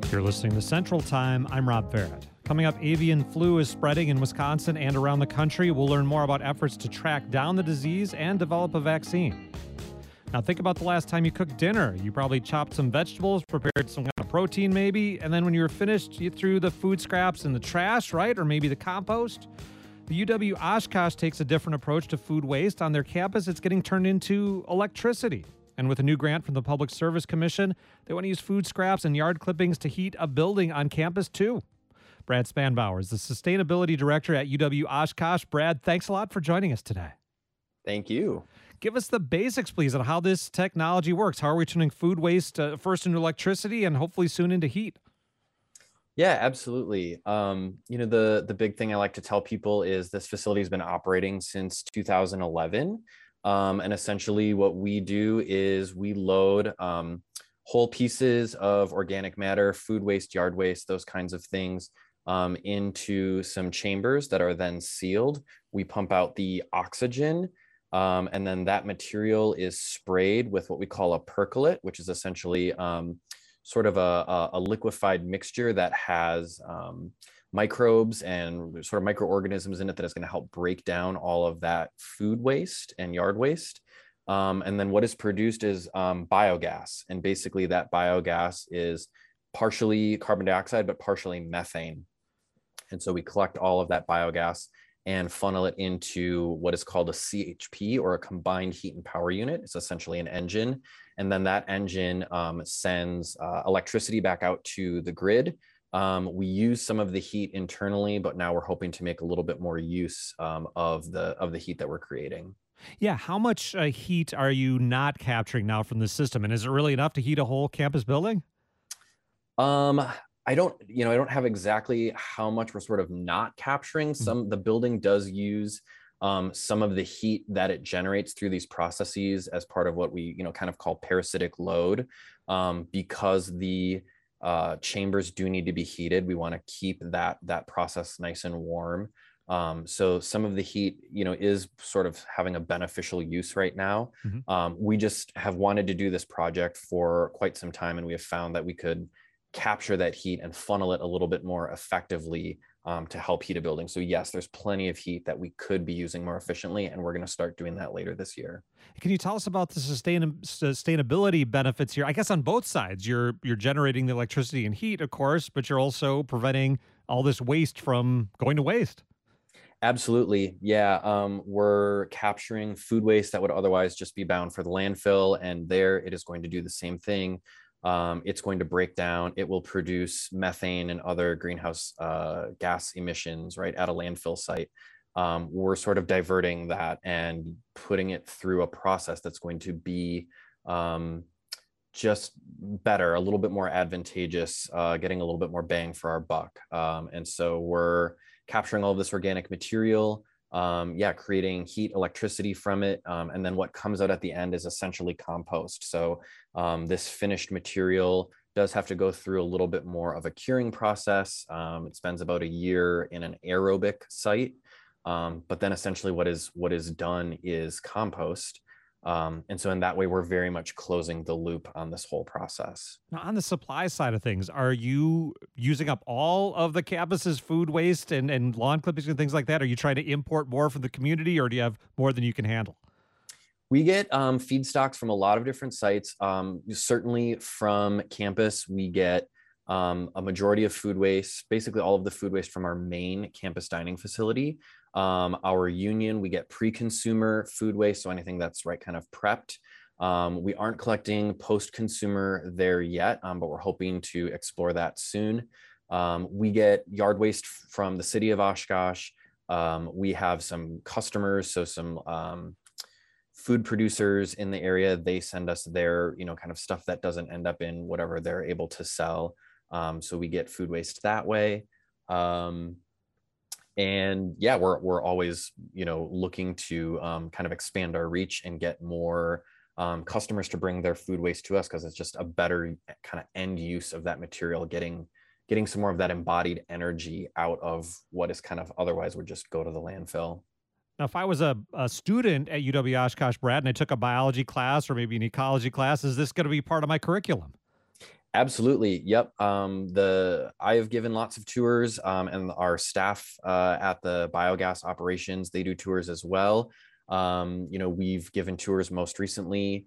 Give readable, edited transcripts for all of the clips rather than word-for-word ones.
You're listening to Central Time. I'm Rob Barrett. Coming up, avian flu is spreading in Wisconsin and around the country. We'll learn more about efforts to track down the disease and develop a vaccine. Now, think about the last time you cooked dinner. You probably chopped some vegetables, prepared some kind of protein maybe, and then when you were finished, you threw the food scraps in the trash, right? Or maybe the compost. The UW Oshkosh takes a different approach to food waste. On their campus, it's getting turned into electricity. And with a new grant from the Public Service Commission, they want to use food scraps and yard clippings to heat a building on campus, too. Brad Spanbauer is the Sustainability Director at UW Oshkosh. Brad, thanks a lot for joining us today. Thank you. Give us the basics, please, on how this technology works. How are we turning food waste first into electricity and hopefully soon into heat? Yeah, absolutely. The big thing I like to tell people is this facility has been operating since 2011. And essentially what we do is we load whole pieces of organic matter, food waste, yard waste, those kinds of things into some chambers that are then sealed. We pump out the oxygen, and then that material is sprayed with what we call a percolate, which is essentially sort of a liquefied mixture that has microbes and sort of microorganisms in it that is going to help break down all of that food waste and yard waste. And then what is produced is biogas. And basically that biogas is partially carbon dioxide, but partially methane. And so we collect all of that biogas and funnel it into what is called a CHP, or a combined heat and power unit. It's essentially an engine. And then that engine sends electricity back out to the grid. We use some of the heat internally, but now we're hoping to make a little bit more use of the heat that we're creating. Yeah, how much heat are you not capturing now from the system? And is it really enough to heat a whole campus building? I don't have exactly how much we're sort of not capturing. The building does use some of the heat that it generates through these processes as part of what we, kind of call parasitic load, because the chambers do need to be heated. We want to keep that process nice and warm. So some of the heat, is sort of having a beneficial use right now. We just have wanted to do this project for quite some time, and we have found that we could capture that heat and funnel it a little bit more effectively to help heat a building. So yes, there's plenty of heat that we could be using more efficiently, and we're going to start doing that later this year. Can you tell us about the sustainability benefits here? I guess on both sides, you're generating the electricity and heat, of course, but you're also preventing all this waste from going to waste. Absolutely. Yeah. We're capturing food waste that would otherwise just be bound for the landfill, and there it is going to do the same thing. It's going to break down. It will produce methane and other greenhouse gas emissions right at a landfill site. We're sort of diverting that and putting it through a process that's going to be just better, a little bit more advantageous, getting a little bit more bang for our buck. And so we're capturing all of this organic material, creating heat, electricity from it. And then what comes out at the end is essentially compost. So this finished material does have to go through a little bit more of a curing process. It spends about a year in an aerobic site. But then essentially what is done is compost. And so in that way, we're very much closing the loop on this whole process. Now, on the supply side of things, are you using up all of the campus's food waste and lawn clippings and things like that? Are you trying to import more from the community, or do you have more than you can handle? We get feedstocks from a lot of different sites. Certainly from campus, we get a majority of food waste, basically all of the food waste from our main campus dining facility. Our union, we get pre-consumer food waste, so anything that's kind of prepped. We aren't collecting post-consumer there yet, but we're hoping to explore that soon. We get yard waste from the city of Oshkosh. We have some customers, so some food producers in the area. They send us their, kind of stuff that doesn't end up in whatever they're able to sell. So we get food waste that way. And yeah, we're always, looking to kind of expand our reach and get more customers to bring their food waste to us, because it's just a better kind of end use of that material, getting some more of that embodied energy out of what is kind of otherwise would just go to the landfill. Now, if I was a student at UW Oshkosh, Brad, and I took a biology class or maybe an ecology class, is this going to be part of my curriculum? Absolutely. Yep. I have given lots of tours, and our staff at the biogas operations, they do tours as well. We've given tours most recently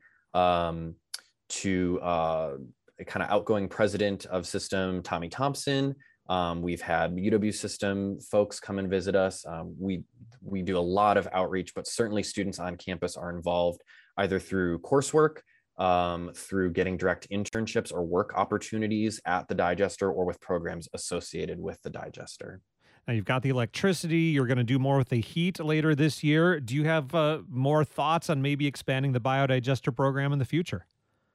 to a kind of outgoing president of System, Tommy Thompson. We've had UW System folks come and visit us. We do a lot of outreach, but certainly students on campus are involved either through coursework, through getting direct internships or work opportunities at the digester or with programs associated with the digester. Now you've got the electricity. You're going to do more with the heat later this year. Do you have more thoughts on maybe expanding the biodigester program in the future?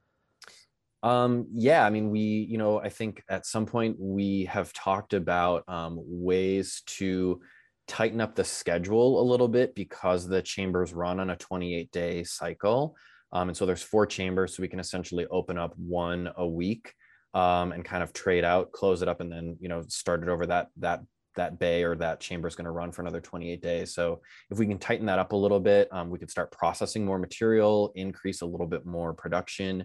Yeah, I mean, I think at some point we have talked about ways to tighten up the schedule a little bit because the chambers run on a 28-day cycle. And so there's 4 chambers, so we can essentially open up 1 a week, and kind of trade out, close it up, and then, start it over that bay, or that chamber is going to run for another 28 days. So if we can tighten that up a little bit, we could start processing more material, increase a little bit more production.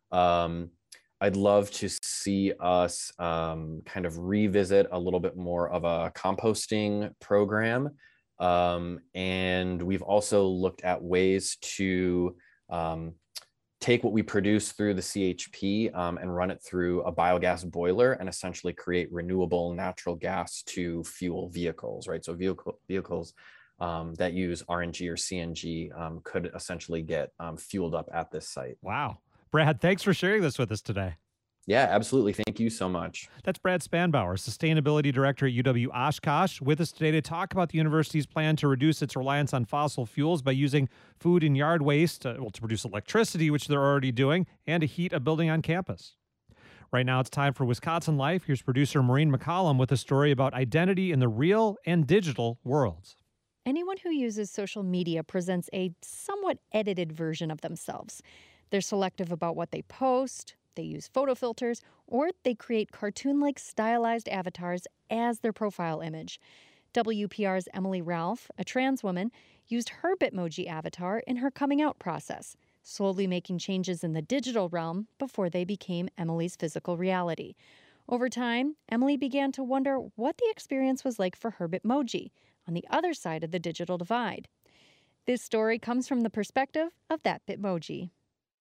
I'd love to see us kind of revisit a little bit more of a composting program. And we've also looked at ways to take what we produce through the CHP and run it through a biogas boiler and essentially create renewable natural gas to fuel vehicles, right? So vehicles that use RNG or CNG could essentially get fueled up at this site. Wow. Brad, thanks for sharing this with us today. Yeah, absolutely. Thank you so much. That's Brad Spanbauer, Sustainability Director at UW Oshkosh, with us today to talk about the university's plan to reduce its reliance on fossil fuels by using food and yard waste to produce electricity, which they're already doing, and to heat a building on campus. Right now, it's time for Wisconsin Life. Here's producer Maureen McCollum with a story about identity in the real and digital worlds. Anyone who uses social media presents a somewhat edited version of themselves. They're selective about what they post, they use photo filters, or they create cartoon-like stylized avatars as their profile image. WPR's Emily Ralph, a trans woman, used her Bitmoji avatar in her coming out process, slowly making changes in the digital realm before they became Emily's physical reality. Over time, Emily began to wonder what the experience was like for her Bitmoji, on the other side of the digital divide. This story comes from the perspective of that Bitmoji.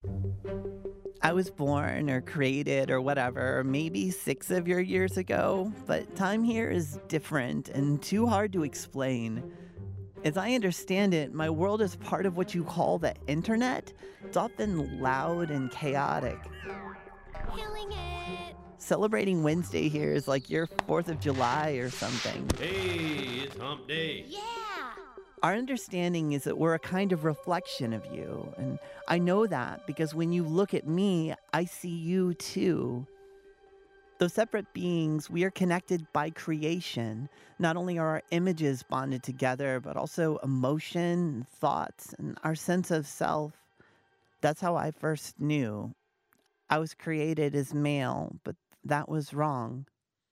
I was born or created or whatever, maybe 6 of your years ago, but time here is different and too hard to explain. As I understand it, my world is part of what you call the internet. It's often loud and chaotic. Killing it! Celebrating Wednesday here is like your 4th of July or something. Hey, it's hump day. Yeah! Our understanding is that we're a kind of reflection of you, and I know that because when you look at me, I see you too. Though separate beings, we are connected by creation. Not only are our images bonded together, but also emotion, thoughts, and our sense of self. That's how I first knew. I was created as male, but that was wrong.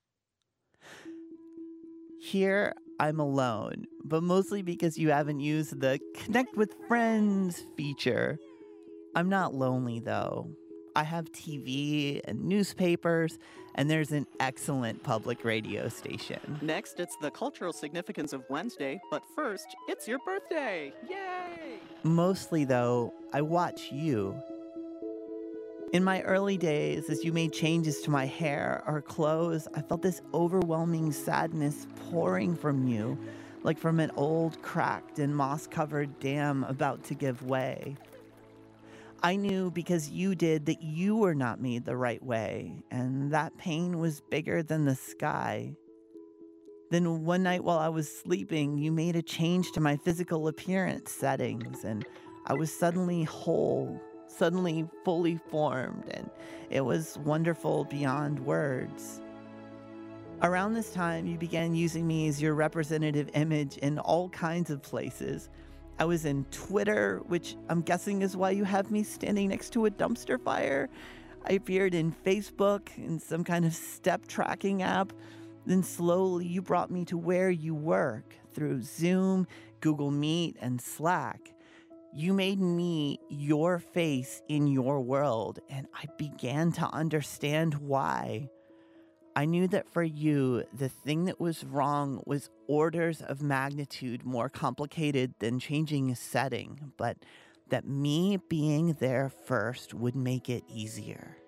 Here, I'm alone, but mostly because you haven't used the Connect with Friends feature. I'm not lonely, though. I have TV and newspapers, and there's an excellent public radio station. Next, it's the cultural significance of Wednesday, but first, it's your birthday! Yay! Mostly, though, I watch you. In my early days, as you made changes to my hair or clothes, I felt this overwhelming sadness pouring from you, like from an old, cracked, and moss-covered dam about to give way. I knew because you did that you were not made the right way, and that pain was bigger than the sky. Then one night while I was sleeping, you made a change to my physical appearance settings, and I was suddenly whole, suddenly fully formed, and it was wonderful beyond words. Around this time, you began using me as your representative image in all kinds of places. I was in Twitter, which I'm guessing is why you have me standing next to a dumpster fire. I appeared in Facebook, in some kind of step tracking app. Then slowly you brought me to where you work through Zoom, Google Meet, and Slack. You made me your face in your world, and I began to understand why. I knew that for you, the thing that was wrong was orders of magnitude more complicated than changing a setting, but that me being there first would make it easier.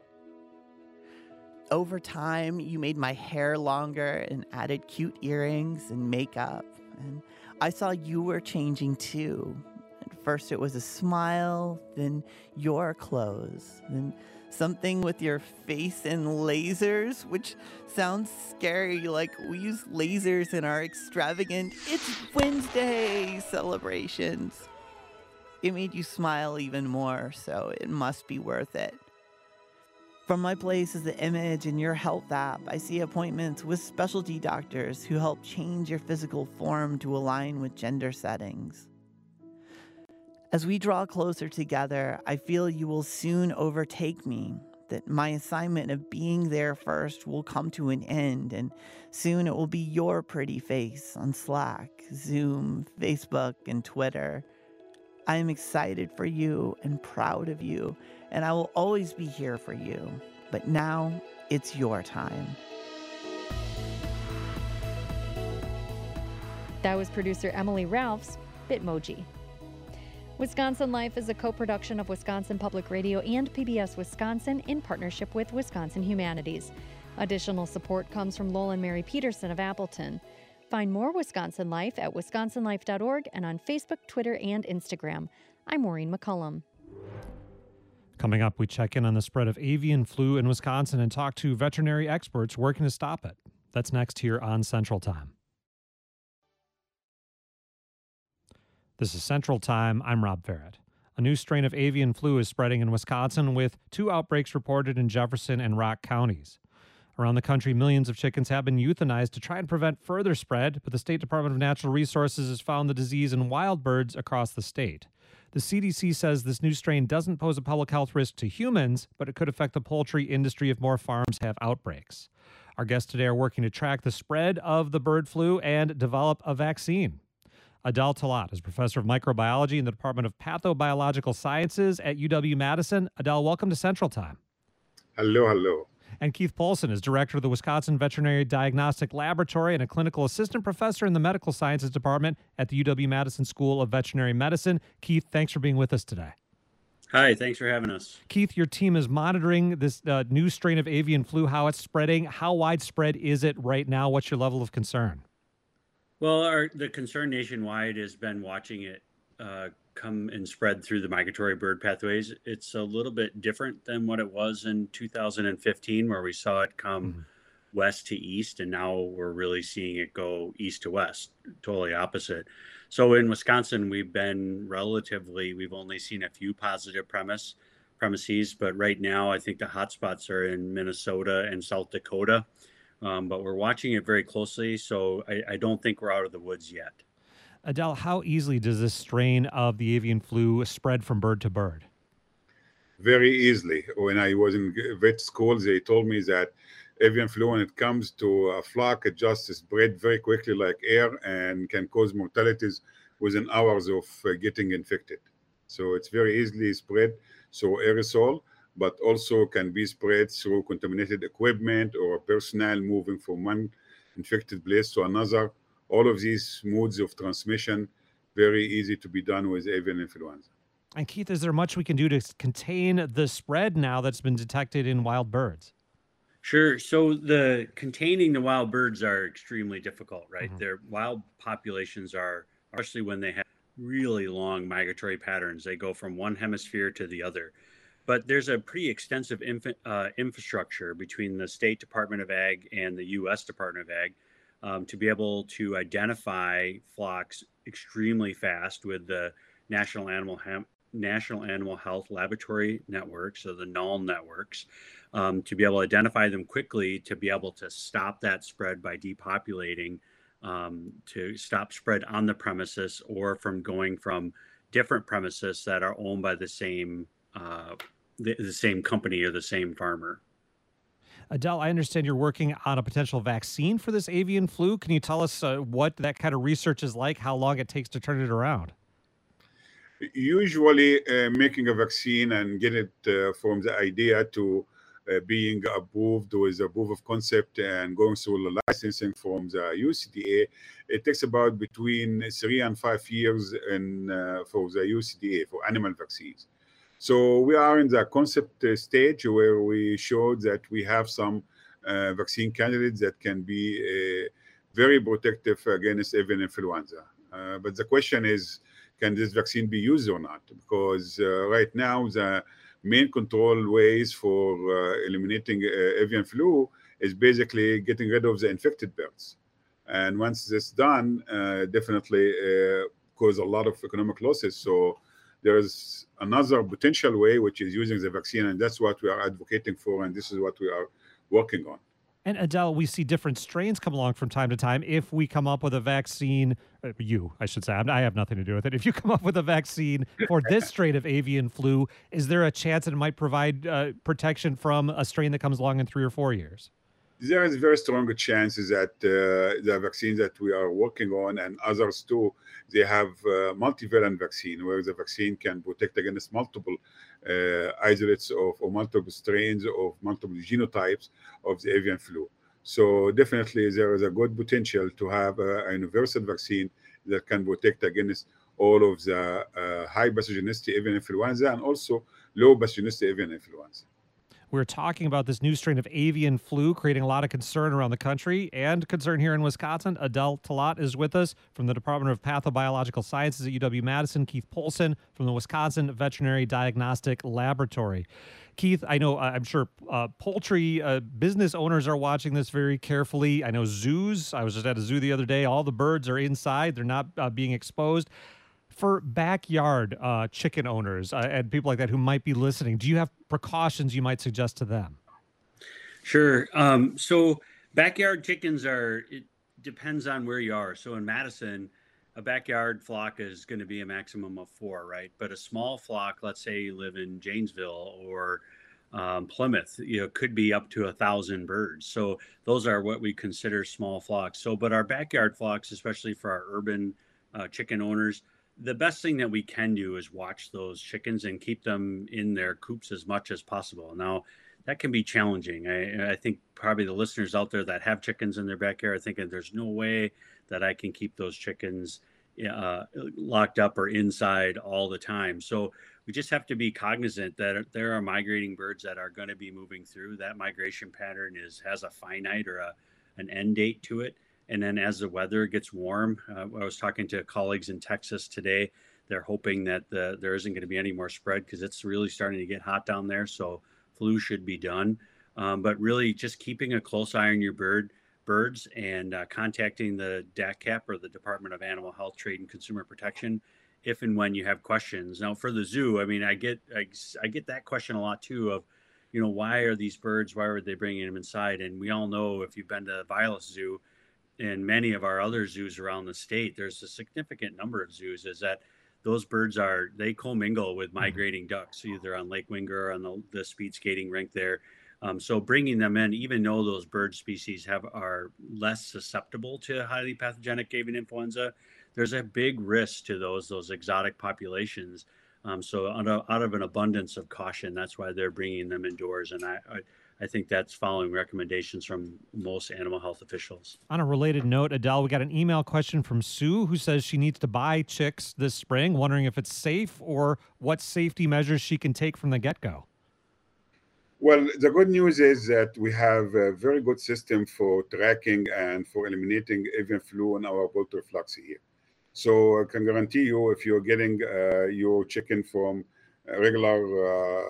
Over time, you made my hair longer and added cute earrings and makeup, and I saw you were changing too. At first it was a smile, then your clothes, then something with your face and lasers, which sounds scary, like we use lasers in our extravagant It's Wednesday celebrations. It made you smile even more, so it must be worth it. From my place as the image in your health app, I see appointments with specialty doctors who help change your physical form to align with gender settings. As we draw closer together, I feel you will soon overtake me, that my assignment of being there first will come to an end, and soon it will be your pretty face on Slack, Zoom, Facebook, and Twitter. I am excited for you and proud of you, and I will always be here for you. But now, it's your time. That was producer Emily Ralph's Bitmoji. Wisconsin Life is a co-production of Wisconsin Public Radio and PBS Wisconsin in partnership with Wisconsin Humanities. Additional support comes from Lowell and Mary Peterson of Appleton. Find more Wisconsin Life at wisconsinlife.org and on Facebook, Twitter, and Instagram. I'm Maureen McCullum. Coming up, we check in on the spread of avian flu in Wisconsin and talk to veterinary experts working to stop it. That's next here on Central Time. This is Central Time. I'm Rob Barrett. A new strain of avian flu is spreading in Wisconsin, with 2 outbreaks reported in Jefferson and Rock counties. Around the country, millions of chickens have been euthanized to try and prevent further spread, but the State Department of Natural Resources has found the disease in wild birds across the state. The CDC says this new strain doesn't pose a public health risk to humans, but it could affect the poultry industry if more farms have outbreaks. Our guests today are working to track the spread of the bird flu and develop a vaccine. Adel Talat is professor of microbiology in the Department of Pathobiological Sciences at UW-Madison. Adel, welcome to Central Time. Hello. And Keith Polson is director of the Wisconsin Veterinary Diagnostic Laboratory and a clinical assistant professor in the Medical Sciences Department at the UW-Madison School of Veterinary Medicine. Keith, thanks for being with us today. Hi, thanks for having us. Keith, your team is monitoring this new strain of avian flu, how it's spreading. How widespread is it right now? What's your level of concern? Well, the concern nationwide has been watching it come and spread through the migratory bird pathways. It's a little bit different than what it was in 2015, where we saw it come west to east, and now we're really seeing it go east to west, totally opposite. So in Wisconsin, we've only seen a few positive premises, but right now I think the hotspots are in Minnesota and South Dakota. But we're watching it very closely, so I don't think we're out of the woods yet. Adel, how easily does this strain of the avian flu spread from bird to bird? Very easily. When I was in vet school, they told me that avian flu, when it comes to a flock, it just spread very quickly like air and can cause mortalities within hours of getting infected. So it's very easily spread, so aerosol, but also can be spread through contaminated equipment or personnel moving from one infected place to another. All of these modes of transmission, very easy to be done with avian influenza. And Keith, is there much we can do to contain the spread now that's been detected in wild birds? Sure. So containing the wild birds are extremely difficult, right? Their wild populations are, especially when they have really long migratory patterns, they go from one hemisphere to the other. But there's a pretty extensive infrastructure between the State Department of Ag and the U.S. Department of Ag to be able to identify flocks extremely fast with the National Animal Health Laboratory Network, so the NAHL networks, to be able to identify them quickly, to be able to stop that spread by depopulating, to stop spread on the premises or from going from different premises that are owned by the same company or the same farmer. Adel, I understand you're working on a potential vaccine for this avian flu. Can you tell us what that kind of research is like, how long it takes to turn it around? Usually, making a vaccine and get it from the idea to being approved with a proof of concept and going through the licensing from the UCDA, it takes about between 3 and 5 years for the UCDA for animal vaccines. So we are in the concept stage where we showed that we have some vaccine candidates that can be very protective against avian influenza. But the question is, can this vaccine be used or not? Because right now, the main control ways for eliminating avian flu is basically getting rid of the infected birds. And once this is done, definitely cause a lot of economic losses. So there's another potential way, which is using the vaccine, and that's what we are advocating for, and this is what we are working on. And Adel, we see different strains come along from time to time. If we come up with a vaccine, I should say, I have nothing to do with it. If you come up with a vaccine for this strain of avian flu, is there a chance that it might provide protection from a strain that comes along in 3 or 4 years? There is very strong chances that the vaccines that we are working on and others too, they have multivalent vaccine where the vaccine can protect against multiple isolates or multiple strains of multiple genotypes of the avian flu. So definitely there is a good potential to have a universal vaccine that can protect against all of the high pathogenicity avian influenza and also low pathogenicity avian influenza. We're talking about this new strain of avian flu creating a lot of concern around the country and concern here in Wisconsin. Adel Talat is with us from the Department of Pathobiological Sciences at UW-Madison. Keith Polson from the Wisconsin Veterinary Diagnostic Laboratory. Keith, I know, I'm sure poultry business owners are watching this very carefully. I know zoos, I was just at a zoo the other day, all the birds are inside, they're not being exposed. For backyard chicken owners and people like that who might be listening, do you have precautions you might suggest to them? Sure. So backyard chickens it depends on where you are. So in Madison, a backyard flock is going to be a maximum of 4, right? But a small flock, let's say you live in Janesville or Plymouth, could be up to 1,000 birds. So those are what we consider small flocks. So, but our backyard flocks, especially for our urban chicken owners, the best thing that we can do is watch those chickens and keep them in their coops as much as possible. Now, that can be challenging. I think probably the listeners out there that have chickens in their backyard are thinking there's no way that I can keep those chickens locked up or inside all the time. So we just have to be cognizant that there are migrating birds that are going to be moving through. That migration pattern has a finite or an end date to it. And then as the weather gets warm, I was talking to colleagues in Texas today. They're hoping that there isn't going to be any more spread because it's really starting to get hot down there. So flu should be done. But really just keeping a close eye on your birds and contacting the DACCAP or the Department of Animal Health, Trade and Consumer Protection if and when you have questions. Now for the zoo, I mean, I get that question a lot too of, why are these birds, why are they bringing them inside? And we all know if you've been to Vilas Zoo, and many of our other zoos around the state, there's a significant number of zoos, is that those birds they commingle with migrating ducks, either on Lake Winger or on the speed skating rink there. So bringing them in, even though those bird species are less susceptible to highly pathogenic avian influenza, there's a big risk to those exotic populations. So out of an abundance of caution, that's why they're bringing them indoors. And I think that's following recommendations from most animal health officials. On a related note, Adel, we got an email question from Sue who says she needs to buy chicks this spring, wondering if it's safe or what safety measures she can take from the get-go. Well, the good news is that we have a very good system for tracking and for eliminating avian flu in our poultry flocks here. So I can guarantee you, if you're getting your chicken from regular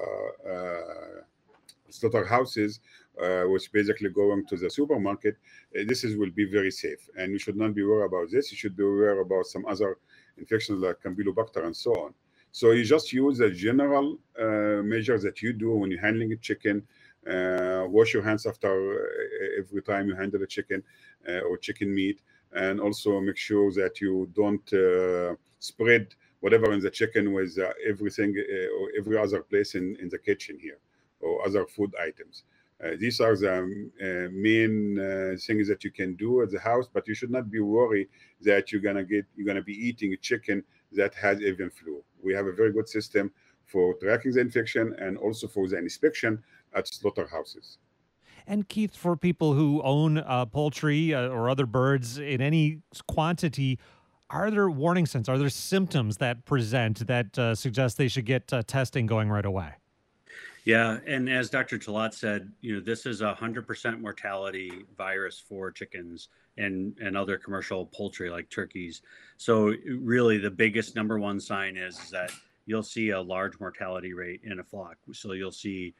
slaughterhouses, which basically going to the supermarket, will be very safe. And you should not be worried about this. You should be aware about some other infections like Campylobacter and so on. So you just use the general measures that you do when you're handling a chicken. Wash your hands after every time you handle a chicken or chicken meat. And also make sure that you don't spread whatever in the chicken with everything or every other place in the kitchen here or other food items. These are the main things that you can do at the house, but you should not be worried that you're gonna be eating a chicken that has avian flu. We have a very good system for tracking the infection and also for the inspection at slaughterhouses. And Keith, for people who own poultry or other birds in any quantity, are there warning signs? Are there symptoms that present that suggest they should get testing going right away? Yeah, and as Dr. Talat said, this is 100% mortality virus for chickens and other commercial poultry like turkeys. So really the biggest number one sign is that you'll see a large mortality rate in a flock. So you'll see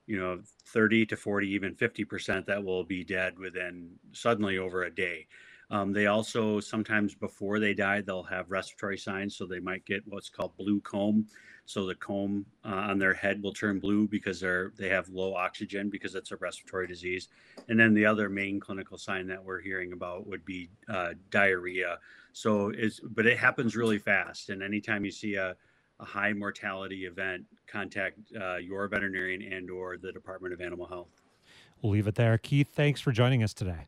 30 to 40, even 50% that will be dead within suddenly over a day. They also, sometimes before they die, they'll have respiratory signs. So they might get what's called blue comb. So the comb on their head will turn blue because they have low oxygen because it's a respiratory disease. And then the other main clinical sign that we're hearing about would be diarrhea. But it happens really fast. And anytime you see a high mortality event, contact your veterinarian and or the Department of Animal Health. We'll leave it there. Keith, thanks for joining us today.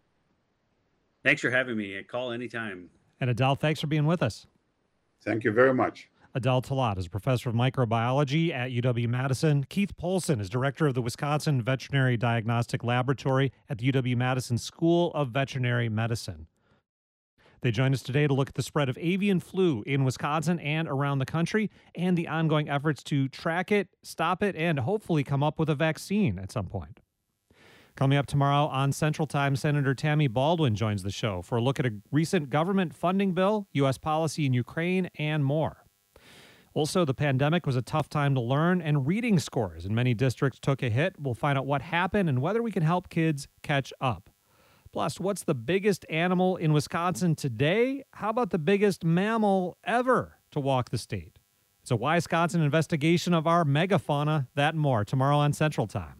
Thanks for having me. Call anytime. And Adel, thanks for being with us. Thank you very much. Adel Talat is a professor of microbiology at UW-Madison. Keith Polson is director of the Wisconsin Veterinary Diagnostic Laboratory at the UW-Madison School of Veterinary Medicine. They joined us today to look at the spread of avian flu in Wisconsin and around the country and the ongoing efforts to track it, stop it, and hopefully come up with a vaccine at some point. Coming up tomorrow on Central Time, Senator Tammy Baldwin joins the show for a look at a recent government funding bill, U.S. policy in Ukraine, and more. Also, the pandemic was a tough time to learn, and reading scores in many districts took a hit. We'll find out what happened and whether we can help kids catch up. Plus, what's the biggest animal in Wisconsin today? How about the biggest mammal ever to walk the state? It's a Wisconsin investigation of our megafauna. That and more tomorrow on Central Time.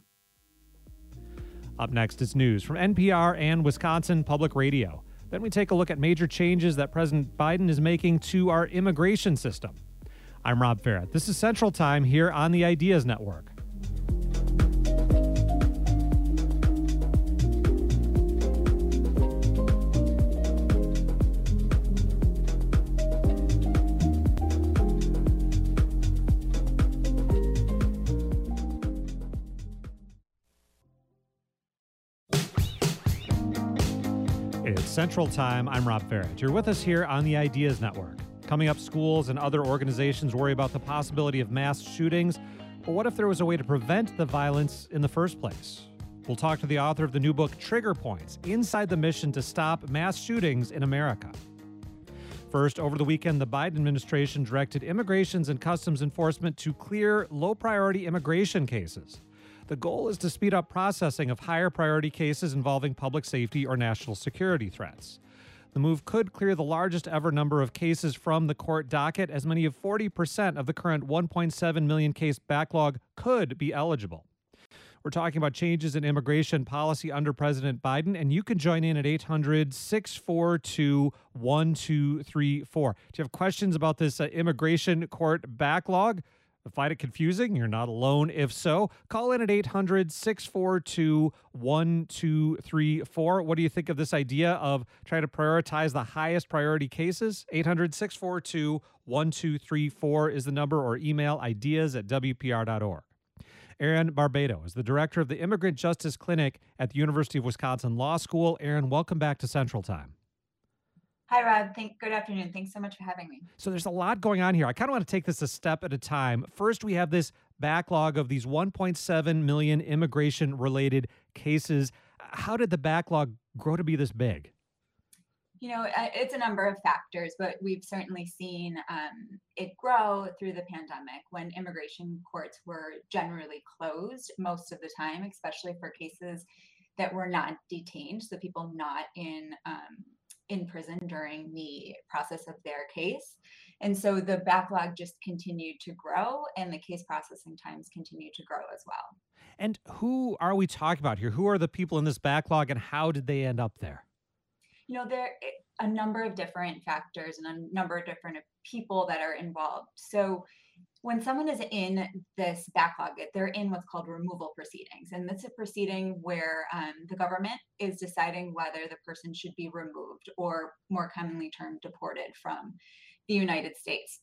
Up next is news from NPR and Wisconsin Public Radio. Then we take a look at major changes that President Biden is making to our immigration system. I'm Rob Ferret. This is Central Time here on the Ideas Network. It's Central Time. I'm Rob Ferret. You're with us here on the Ideas Network. Coming up, schools and other organizations worry about the possibility of mass shootings. But what if there was a way to prevent the violence in the first place? We'll talk to the author of the new book, Trigger Points, Inside the Mission to Stop Mass Shootings in America. First, over the weekend, the Biden administration directed Immigrations and Customs Enforcement to clear low-priority immigration cases. The goal is to speed up processing of higher priority cases involving public safety or national security threats. The move could clear the largest ever number of cases from the court docket. As many as 40% of the current 1.7 million case backlog could be eligible. We're talking about changes in immigration policy under President Biden, and you can join in at 800-642-1234. Do you have questions about this immigration court backlog? Find it confusing? You're not alone. If so, call in at 800-642-1234. What do you think of this idea of trying to prioritize the highest priority cases? 800-642-1234 is the number, or email ideas@wpr.org. Erin Barbado is the director of the Immigrant Justice Clinic at the University of Wisconsin Law School. Erin, welcome back to Central Time. Hi, Rob. Good afternoon. Thanks so much for having me. So there's a lot going on here. I kind of want to take this a step at a time. First, we have this backlog of these 1.7 million immigration-related cases. How did the backlog grow to be this big? It's a number of factors, but we've certainly seen it grow through the pandemic when immigration courts were generally closed most of the time, especially for cases that were not detained, so people not in prison during the process of their case. And so the backlog just continued to grow, and the case processing times continue to grow as well. And who are we talking about here? Who are the people in this backlog, and how did they end up there? There are a number of different factors and a number of different people that are involved. So when someone is in this backlog, they're in what's called removal proceedings. And that's a proceeding where the government is deciding whether the person should be removed, or more commonly termed deported, from the United States.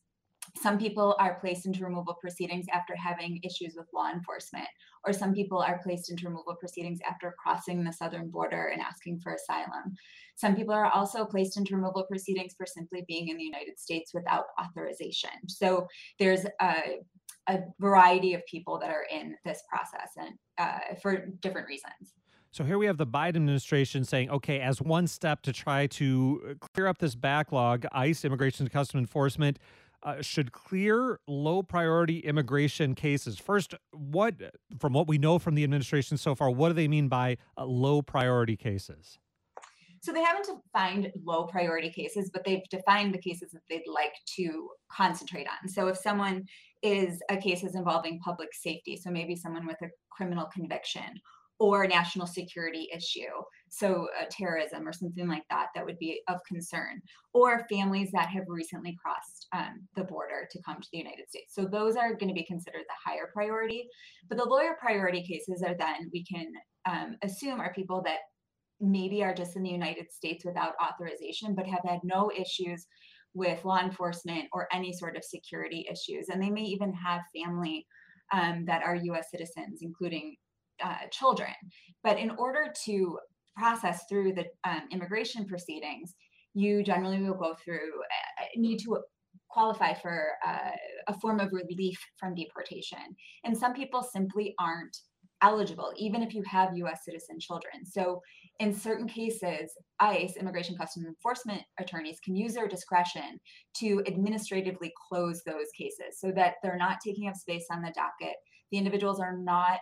Some people are placed into removal proceedings after having issues with law enforcement, or some people are placed into removal proceedings after crossing the southern border and asking for asylum. Some people are also placed into removal proceedings for simply being in the United States without authorization. So there's a variety of people that are in this process, and for different reasons. So here we have the Biden administration saying, okay, as one step to try to clear up this backlog, ICE, Immigration and Customs Enforcement, should clear low priority immigration cases. First, from what we know from the administration so far, what do they mean by low priority cases? So they haven't defined low priority cases, but they've defined the cases that they'd like to concentrate on. So if someone is a case is involving public safety, so maybe someone with a criminal conviction or a national security issue, so terrorism or something like that, that would be of concern, or families that have recently crossed the border to come to the United States. So those are going to be considered the higher priority. But the lower priority cases are then we can assume are people that maybe are just in the United States without authorization, but have had no issues with law enforcement or any sort of security issues. And they may even have family that are US citizens, including children. But in order to process through the immigration proceedings, you generally will go through, need to qualify for a form of relief from deportation. And some people simply aren't eligible, even if you have US citizen children. So in certain cases, ICE, Immigration Customs Enforcement attorneys, can use their discretion to administratively close those cases so that they're not taking up space on the docket. The individuals are not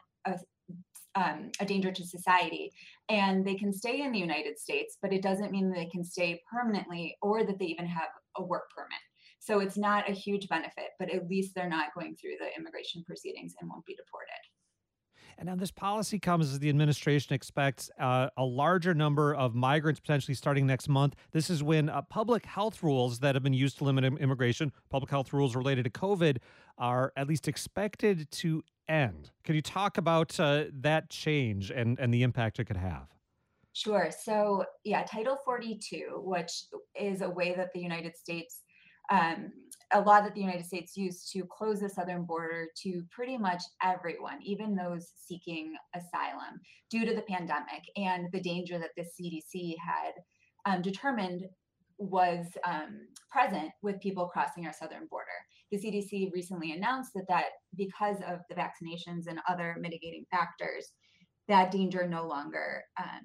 a danger to society, and they can stay in the United States, but it doesn't mean that they can stay permanently or that they even have a work permit. So it's not a huge benefit, but at least they're not going through the immigration proceedings and won't be deported. And now this policy comes as the administration expects a larger number of migrants potentially starting next month. This is when public health rules that have been used to limit immigration, public health rules related to COVID, are at least expected to end. Can you talk about that change and the impact it could have? Sure. So yeah, Title 42, which is a way that the United States a law that the United States used to close the southern border to pretty much everyone, even those seeking asylum, due to the pandemic and the danger that the CDC had determined was present with people crossing our southern border. The CDC recently announced that because of the vaccinations and other mitigating factors, that danger no longer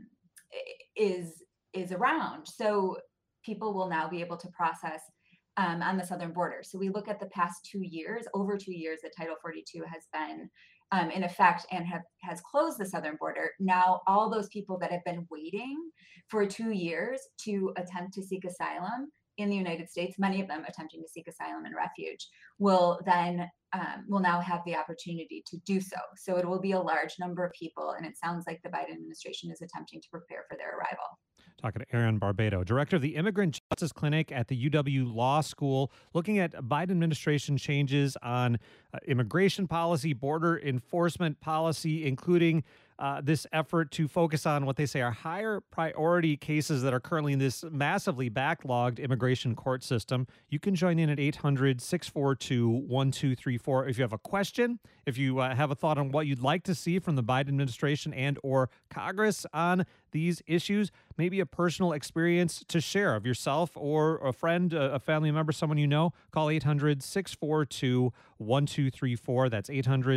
is around. So people will now be able to process on the southern border. So we look at the past 2 years, over 2 years that Title 42 has been in effect and has closed the southern border. Now, all those people that have been waiting for 2 years to attempt to seek asylum in the United States, many of them attempting to seek asylum and refuge, will now have the opportunity to do so. So it will be a large number of people, and it sounds like the Biden administration is attempting to prepare for their arrival. Talking to Erin Barbado, director of the Immigrant Justice Clinic at the UW Law School, looking at Biden administration changes on immigration policy, border enforcement policy, including this effort to focus on what they say are higher priority cases that are currently in this massively backlogged immigration court system. You can join in at 800-642-1234 if you have a question, if you have a thought on what you'd like to see from the Biden administration and or Congress on these issues, maybe a personal experience to share of yourself or a friend, a family member, someone you know. Call 800-642-1234. That's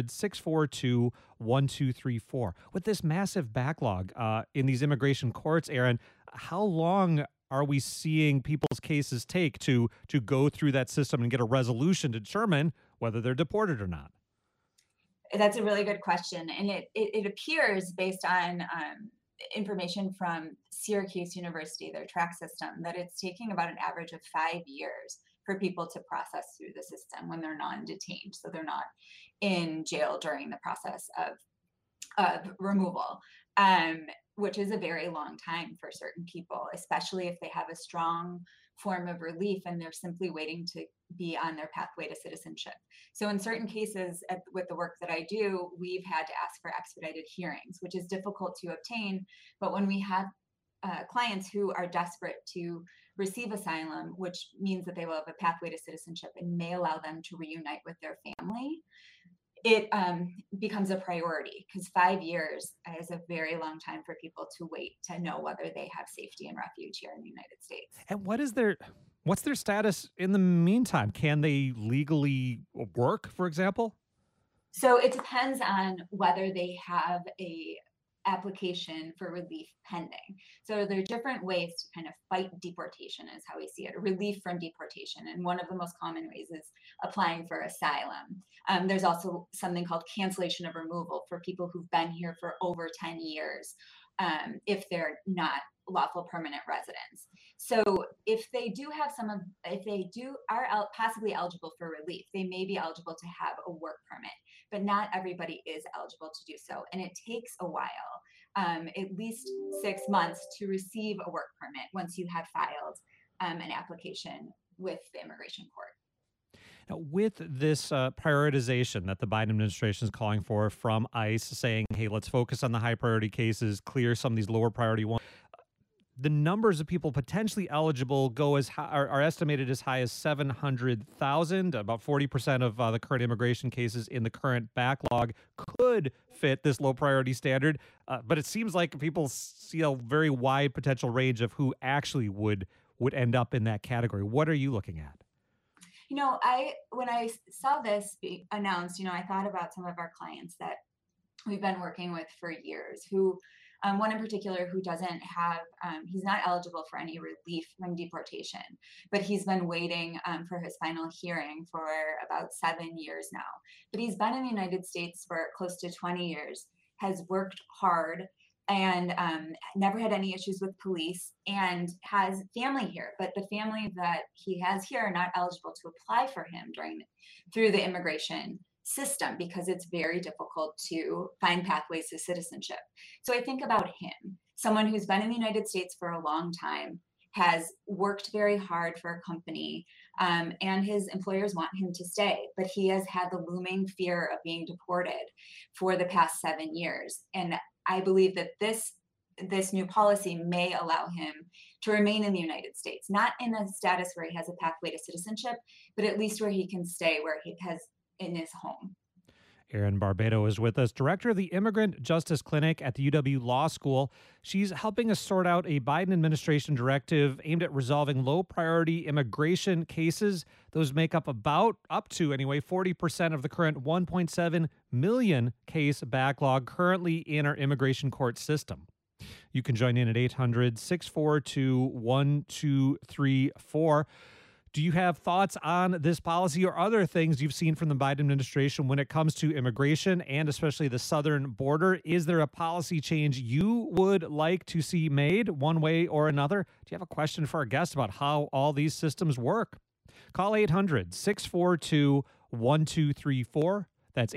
800-642-1234. With this massive backlog in these immigration courts, Erin, how long are we seeing people's cases take to go through that system and get a resolution to determine whether they're deported or not? That's a really good question. And it appears based on information from Syracuse University, their track system, that it's taking about an average of 5 years for people to process through the system when they're non-detained. So they're not in jail during the process of removal, which is a very long time for certain people, especially if they have a strong form of relief and they're simply waiting to be on their pathway to citizenship. So in certain cases with the work that I do, we've had to ask for expedited hearings, which is difficult to obtain. But when we have clients who are desperate to receive asylum, which means that they will have a pathway to citizenship and may allow them to reunite with their family, it becomes a priority, because 5 years is a very long time for people to wait to know whether they have safety and refuge here in the United States. And what's their status in the meantime? Can they legally work, for example? So it depends on whether they have a application for relief pending. So there are different ways to kind of fight deportation, is how we see it, relief from deportation. And one of the most common ways is applying for asylum. There's also something called cancellation of removal for people who've been here for over 10 years, if they're not lawful permanent residents. So if they are possibly eligible for relief, they may be eligible to have a work permit, but not everybody is eligible to do so. And it takes a while, at least 6 months to receive a work permit once you have filed an application with the immigration court. Now, with this prioritization that the Biden administration is calling for from ICE, saying, hey, let's focus on the high priority cases, clear some of these lower priority ones, the numbers of people potentially eligible go as high, are estimated as high as 700,000. About 40% of the current immigration cases in the current backlog could fit this low priority standard. But it seems like people see a very wide potential range of who actually would end up in that category. What are you looking at? You know, when I saw this be announced, I thought about some of our clients that we've been working with for years, who one in particular who doesn't have, he's not eligible for any relief from deportation, but he's been waiting for his final hearing for about 7 years now. But he's been in the United States for close to 20 years, has worked hard, and never had any issues with police, and has family here. But the family that he has here are not eligible to apply for him through the immigration system, because it's very difficult to find pathways to citizenship. So I think about him, someone who's been in the United States for a long time, has worked very hard for a company, and his employers want him to stay, but he has had the looming fear of being deported for the past 7 years. And I believe that this new policy may allow him to remain in the United States, not in a status where he has a pathway to citizenship, but at least where he can stay, where he has in his home. Erin Barbato is with us, director of the Immigrant Justice Clinic at the UW Law School. She's helping us sort out a Biden administration directive aimed at resolving low-priority immigration cases. Those make up up to 40% of the current 1.7 million case backlog currently in our immigration court system. You can join in at 800-642-1234. Do you have thoughts on this policy or other things you've seen from the Biden administration when it comes to immigration and especially the southern border? Is there a policy change you would like to see made one way or another? Do you have a question for our guest about how all these systems work? Call 800-642-1234. That's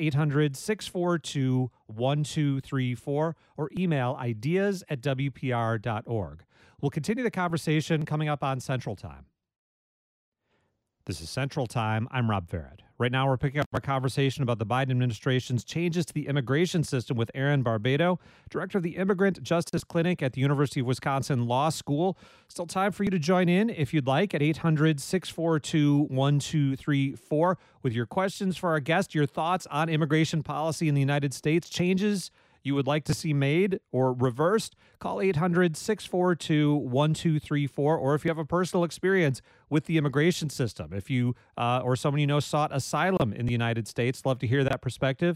800-642-1234, or email ideas@wpr.org. We'll continue the conversation coming up on Central Time. This is Central Time. I'm Rob Farrett. Right now, we're picking up our conversation about the Biden administration's changes to the immigration system with Erin Barbato, director of the Immigrant Justice Clinic at the University of Wisconsin Law School. Still time for you to join in if you'd like at 800-642-1234 with your questions for our guest, your thoughts on immigration policy in the United States, changes you would like to see made or reversed. Call 800-642-1234, or if you have a personal experience with the immigration system, if you or someone you know sought asylum in the United States, love to hear that perspective.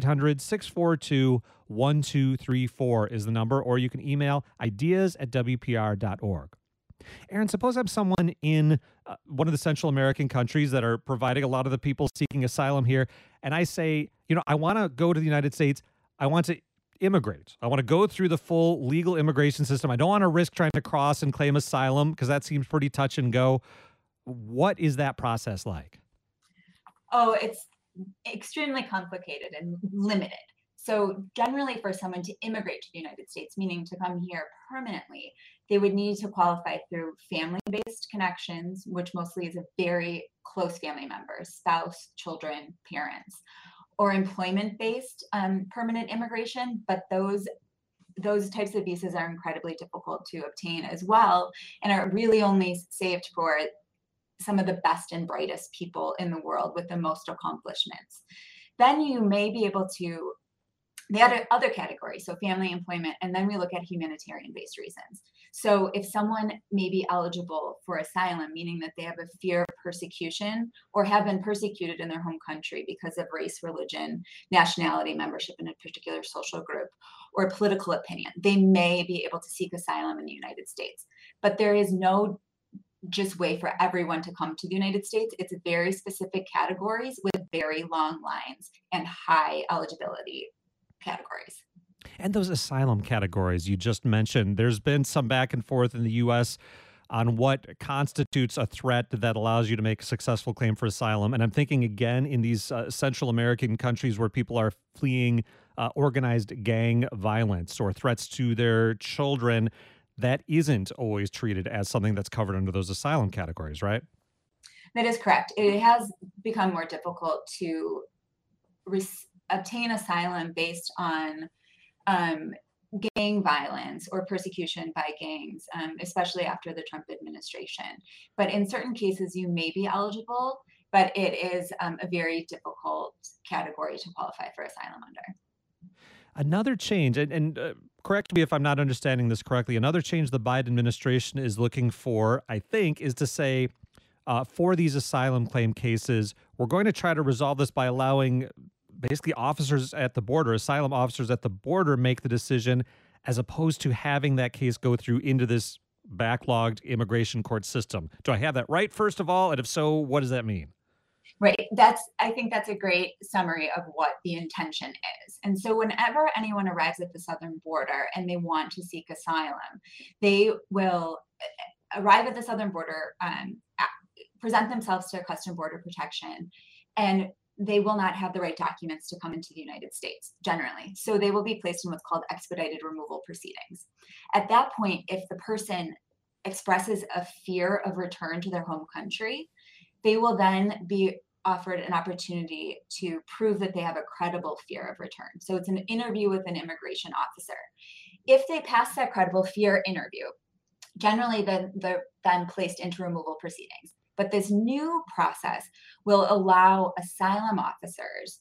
800-642-1234 is the number, or you can email ideas@wpr.org. Erin, suppose I'm someone in one of the Central American countries that are providing a lot of the people seeking asylum here, and I say, I want to go to the United States. I want to immigrate. I want to go through the full legal immigration system. I don't want to risk trying to cross and claim asylum because that seems pretty touch and go. What is that process like? Oh, it's extremely complicated and limited. So generally for someone to immigrate to the United States, meaning to come here permanently, they would need to qualify through family-based connections, which mostly is a very close family member, spouse, children, parents, or employment-based permanent immigration, but those those types of visas are incredibly difficult to obtain as well, and are really only saved for some of the best and brightest people in the world with the most accomplishments. Then you may be able to, the other category, so family, employment, and then we look at humanitarian-based reasons. So if someone may be eligible for asylum, meaning that they have a fear of persecution or have been persecuted in their home country because of race, religion, nationality, membership in a particular social group, or political opinion, they may be able to seek asylum in the United States. But there is no just way for everyone to come to the United States. It's very specific categories with very long lines and high eligibility categories. And those asylum categories you just mentioned, there's been some back and forth in the U.S. on what constitutes a threat that allows you to make a successful claim for asylum. And I'm thinking again in these Central American countries where people are fleeing organized gang violence or threats to their children, that isn't always treated as something that's covered under those asylum categories, right? That is correct. It has become more difficult to obtain asylum based on gang violence or persecution by gangs, especially after the Trump administration. But in certain cases, you may be eligible, but it is a very difficult category to qualify for asylum under. Another change, and correct me if I'm not understanding this correctly, another change the Biden administration is looking for, I think, is to say, for these asylum claim cases, we're going to try to resolve this by allowing basically officers at the border, asylum officers at the border, make the decision, as opposed to having that case go through into this backlogged immigration court system. Do I have that right, first of all? And if so, what does that mean? Right. I think that's a great summary of what the intention is. And so whenever anyone arrives at the southern border and they want to seek asylum, they will arrive at the southern border, present themselves to Customs Border Protection, and they will not have the right documents to come into the United States generally. So they will be placed in what's called expedited removal proceedings. At that point, if the person expresses a fear of return to their home country, they will then be offered an opportunity to prove that they have a credible fear of return. So it's an interview with an immigration officer. If they pass that credible fear interview, generally they're then placed into removal proceedings. But this new process will allow asylum officers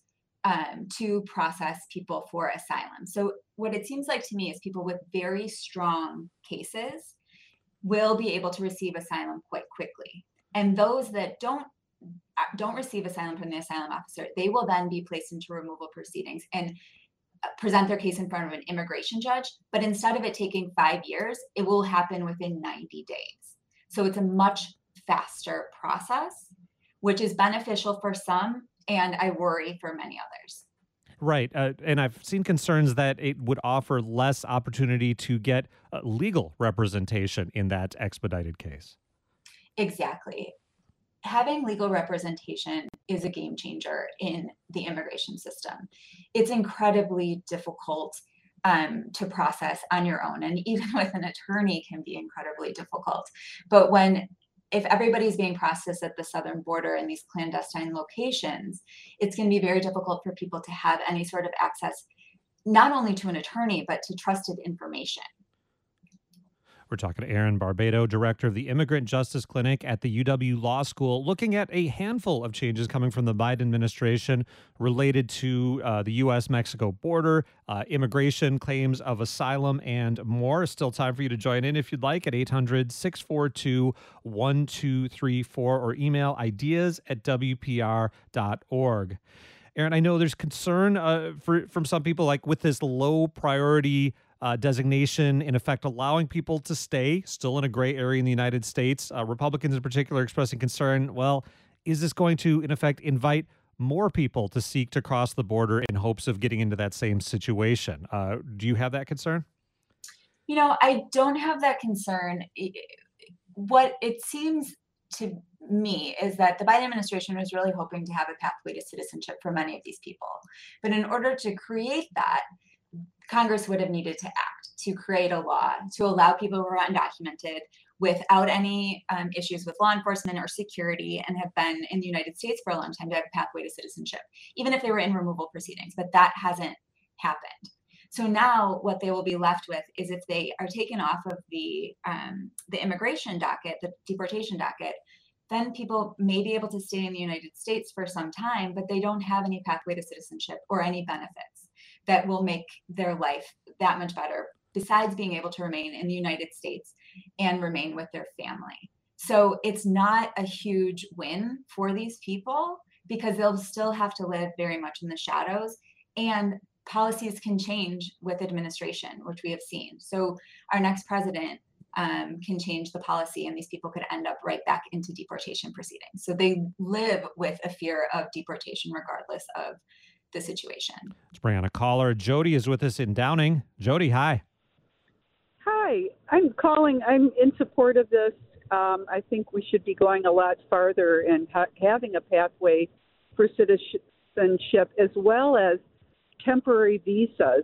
to process people for asylum. So what it seems like to me is people with very strong cases will be able to receive asylum quite quickly. And those that don't receive asylum from the asylum officer, they will then be placed into removal proceedings and present their case in front of an immigration judge. But instead of it taking 5 years, it will happen within 90 days. So it's a much faster process, which is beneficial for some, and I worry for many others. Right. And I've seen concerns that it would offer less opportunity to get legal representation in that expedited case. Exactly. Having legal representation is a game changer in the immigration system. It's incredibly difficult to process on your own, and even with an attorney can be incredibly difficult. But if everybody's being processed at the southern border in these clandestine locations, it's going to be very difficult for people to have any sort of access, not only to an attorney, but to trusted information. We're talking to Erin Barbado, director of the Immigrant Justice Clinic at the UW Law School, looking at a handful of changes coming from the Biden administration related to the U.S.-Mexico border, immigration, claims of asylum, and more. Still time for you to join in if you'd like at 800-642-1234 or email ideas@wpr.org. Erin, I know there's concern from some people, like with this low priority designation, in effect, allowing people to stay still in a gray area in the United States. Republicans in particular expressing concern, well, is this going to, in effect, invite more people to seek to cross the border in hopes of getting into that same situation? Do you have that concern? You know, I don't have that concern. What it seems to me is that the Biden administration was really hoping to have a pathway to citizenship for many of these people. But in order to create that, Congress would have needed to act to create a law to allow people who are undocumented without any issues with law enforcement or security and have been in the United States for a long time to have a pathway to citizenship, even if they were in removal proceedings. But that hasn't happened. So now what they will be left with is if they are taken off of the immigration docket, the deportation docket, then people may be able to stay in the United States for some time, but they don't have any pathway to citizenship or any benefits that will make their life that much better, besides being able to remain in the United States and remain with their family. So it's not a huge win for these people because they'll still have to live very much in the shadows, and policies can change with administration, which we have seen. So our next president can change the policy, and these people could end up right back into deportation proceedings. So they live with a fear of deportation regardless of the situation. Let's bring on a caller. Jody is with us in Downing. Jody, hi. Hi, I'm calling. I'm in support of this. I think we should be going a lot farther and having a pathway for citizenship as well as temporary visas.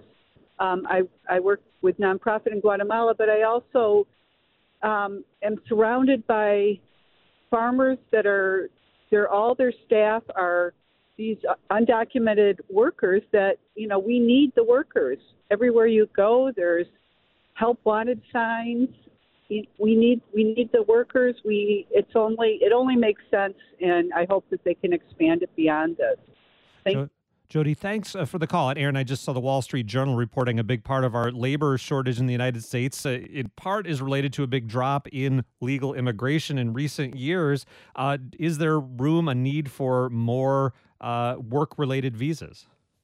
I work with nonprofit in Guatemala, but I also am surrounded by farmers that all their staff are these undocumented workers that, we need the workers. Everywhere you go, there's help wanted signs. We need the workers. It only makes sense, and I hope that they can expand it beyond this. Jody, thanks for the call. And Aaron, I just saw the Wall Street Journal reporting a big part of our labor shortage in the United States, in part, is related to a big drop in legal immigration in recent years. Is there a need for more work-related visas?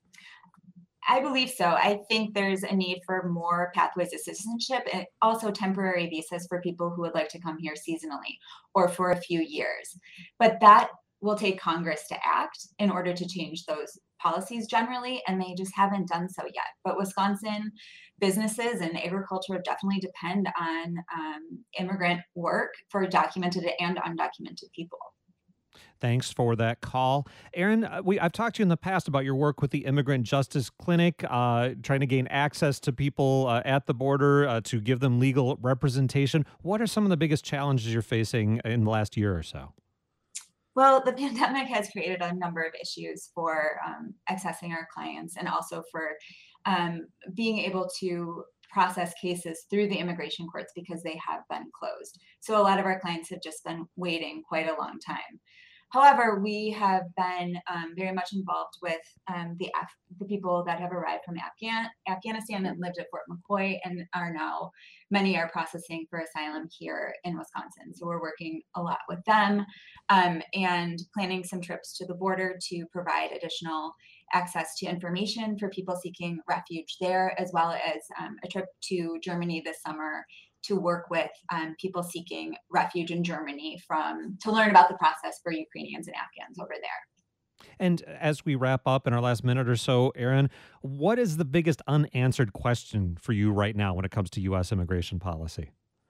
I believe so. I think there's a need for more pathways to citizenship and also temporary visas for people who would like to come here seasonally or for a few years. But that will take Congress to act in order to change those policies generally, and they just haven't done so yet. But Wisconsin businesses and agriculture definitely depend on immigrant work for documented and undocumented people. Thanks for that call. Aaron, I've talked to you in the past about your work with the Immigrant Justice Clinic, trying to gain access to people at the border to give them legal representation. What are some of the biggest challenges you're facing in the last year or so? Well, the pandemic has created a number of issues for accessing our clients and also for being able to process cases through the immigration courts because they have been closed. So a lot of our clients have just been waiting quite a long time. However, we have been very much involved with the people that have arrived from Afghanistan and lived at Fort McCoy and many are processing for asylum here in Wisconsin. So we're working a lot with them and planning some trips to the border to provide additional access to information for people seeking refuge there, as well as a trip to Germany this summer to work with people seeking refuge in Germany to learn about the process for Ukrainians and Afghans over there. And as we wrap up in our last minute or so, Aaron, what is the biggest unanswered question for you right now when it comes to U.S. immigration policy?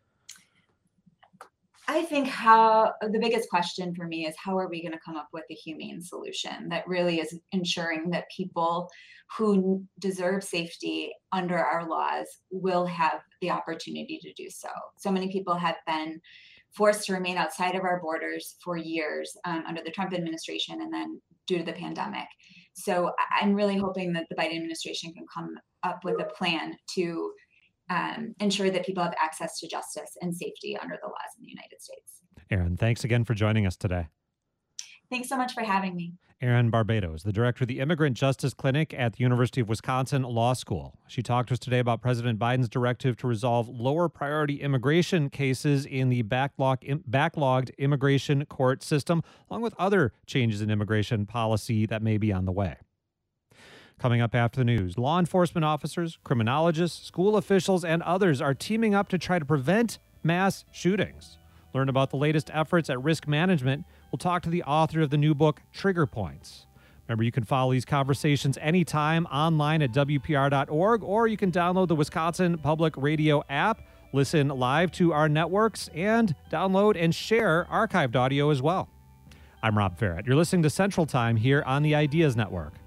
I think the biggest question for me is how are we going to come up with a humane solution that really is ensuring that people who deserve safety under our laws will have the opportunity to do so. So many people have been forced to remain outside of our borders for years under the Trump administration and then due to the pandemic. So I'm really hoping that the Biden administration can come up with a plan to ensure that people have access to justice and safety under the laws in the United States. Aaron, thanks again for joining us today. Thanks so much for having me. Erin Barbato is the director of the Immigrant Justice Clinic at the University of Wisconsin Law School. She talked to us today about President Biden's directive to resolve lower priority immigration cases in the backlogged immigration court system, along with other changes in immigration policy that may be on the way. Coming up after the news, law enforcement officers, criminologists, school officials, and others are teaming up to try to prevent mass shootings. Learn about the latest efforts at risk management. We'll talk to the author of the new book, Trigger Points. Remember, you can follow these conversations anytime online at WPR.org, or you can download the Wisconsin Public Radio app, listen live to our networks, and download and share archived audio as well. I'm Rob Ferret. You're listening to Central Time here on the Ideas Network.